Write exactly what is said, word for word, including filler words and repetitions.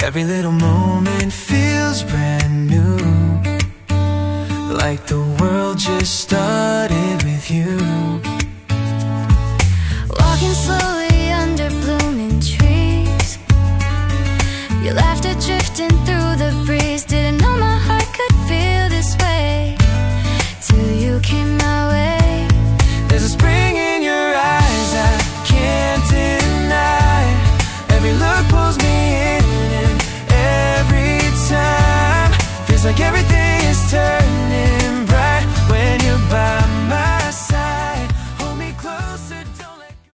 Every little moment feels brand new, like the world just started with you. Walking slowly under blooming trees, your laughter drifting through